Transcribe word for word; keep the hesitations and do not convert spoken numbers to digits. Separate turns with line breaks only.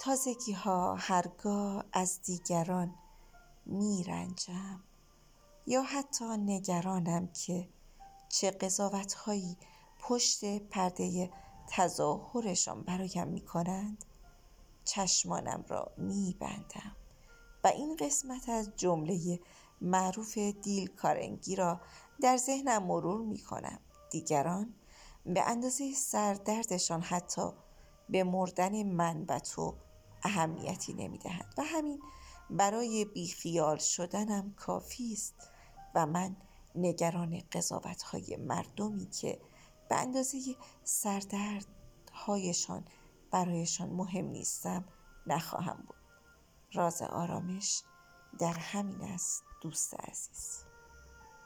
تازگی ها هرگاه از دیگران می رنجم یا حتی نگرانم که چه قضاوت هایی پشت پرده تظاهرشان برایم می کنند، چشمانم را می بندم و این قسمت از جمله معروف دیل کارنگی را در ذهنم مرور می کنم: دیگران به اندازه سردردشان حتی به مردن من و تو اهمیتی نمی دهند و همین برای بیخیال شدنم کافی است و من نگران قضاوت‌های مردمی که به اندازه سردردهایشان برایشان مهم نیستم نخواهم بود. راز آرامش در همین است دوست عزیز.